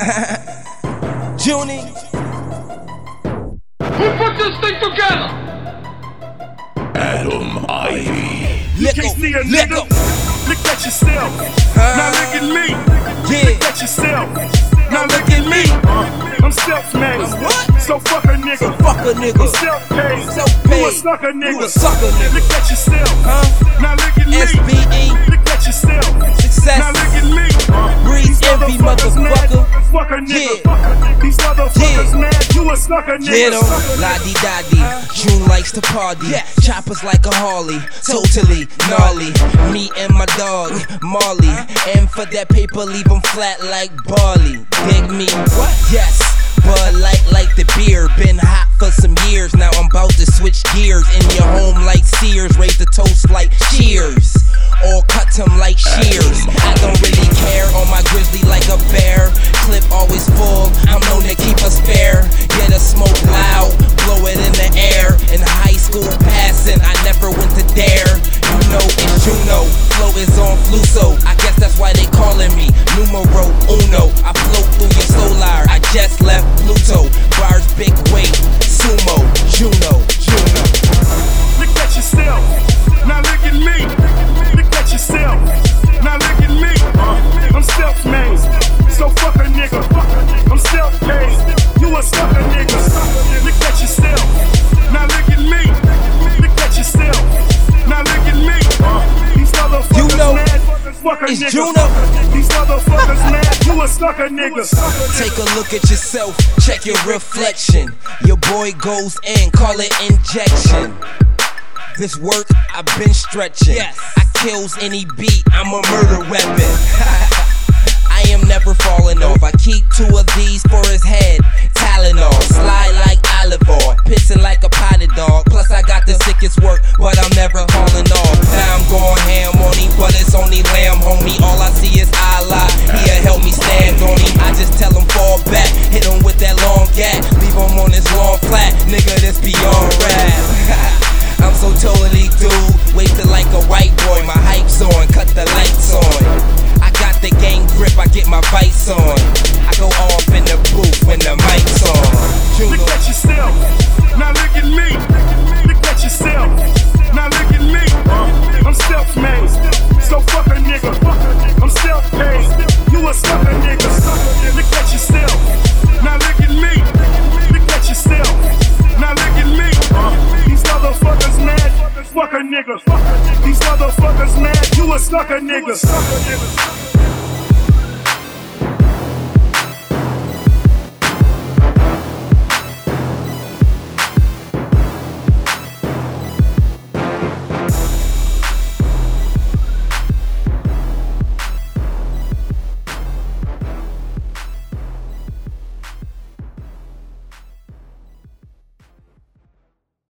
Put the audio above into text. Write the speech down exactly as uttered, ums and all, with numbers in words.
Junie. Who put this thing together? Adam Ivy. You Let can't go, see a let nigga. go. Look at yourself. Uh, Now look at me. Yeah. Look at yourself. Now look at me. Uh, I'm self-made. What? So fuck a nigga. So fuck a nigga. I'm self-paid. Self-paid. You a sucker nigga. You a sucker nigga. Look at yourself. Huh? Now look at me. S B E. Look at yourself. Success. Now look at me. Breeze These envy, motherfuckers motherfucker. mad. Fuck a nigga. Yeah. These motherfuckers Yeah. mad. You a sucker nigga. Get 'em, la-di-da-di. June likes to party. Choppers like a Harley, totally gnarly. Me and my dog, Marley. And for that paper, leave 'em flat like barley. Dig me? What? Yes. Bud Light like the beer. Been hot for some years. Now I'm about to switch gears. In your home like Sears. Raise the toast like cheers. Or cut them like shears. I don't really care. On my grizzly like a bear. Clip always full. I'm known to keep a spare. Get a smoke loud. Blow it in the air. In high school passing, I never went to dare. You know it's Juno. Flow is on Fluso. I guess that's why they calling me numero uno. I float through your solar. I just left Pluto. Bars big weight. Sumo. Juno. Juno. Look at yourself. Now look at me. Look at yourself. Now look at me. I'm self-made. So fuck a nigga. I'm self-paid. You a sucker nigga. Look at yourself. Now look at me. Look at yourself. Now look at me. These motherfuckers You know, mad. Fuck a it's nigga. Juno. These motherfuckers mad. You a sucker nigga. Take a look at yourself, check your reflection. Your boy goes in, call it injection. This work, I've been stretching. Yes. I kills any beat, I'm a murder weapon. I am never falling off. I keep two of these for his head. Tylenol, slide like olive oil, pissing like a potted dog. Plus I got the sickest work, but I'm never calling off. Now I'm going ham on him, but it's only lamb, homie. All I see is Allah. He'll help me stand on him. I just tell him fall back, hit him with that long gap, leave him on his long flat. Nigga, this beyond rap. I'm so totally dude, wasted like a white boy. My hype's on, cut the lights on. I got the game grip, I get my bites on. I go off in the booth when the mic's on. Juno. Look at yourself. Now look at me. Look at yourself. Now look at me. I'm self-made. So fuck a nigga. I'm self-paid. You a sucker nigga. Look at yourself. Now look at me. Look at yourself. Now look at me. These motherfuckers mad. Fuck a nigga. These motherfuckers mad. You a sucker nigga.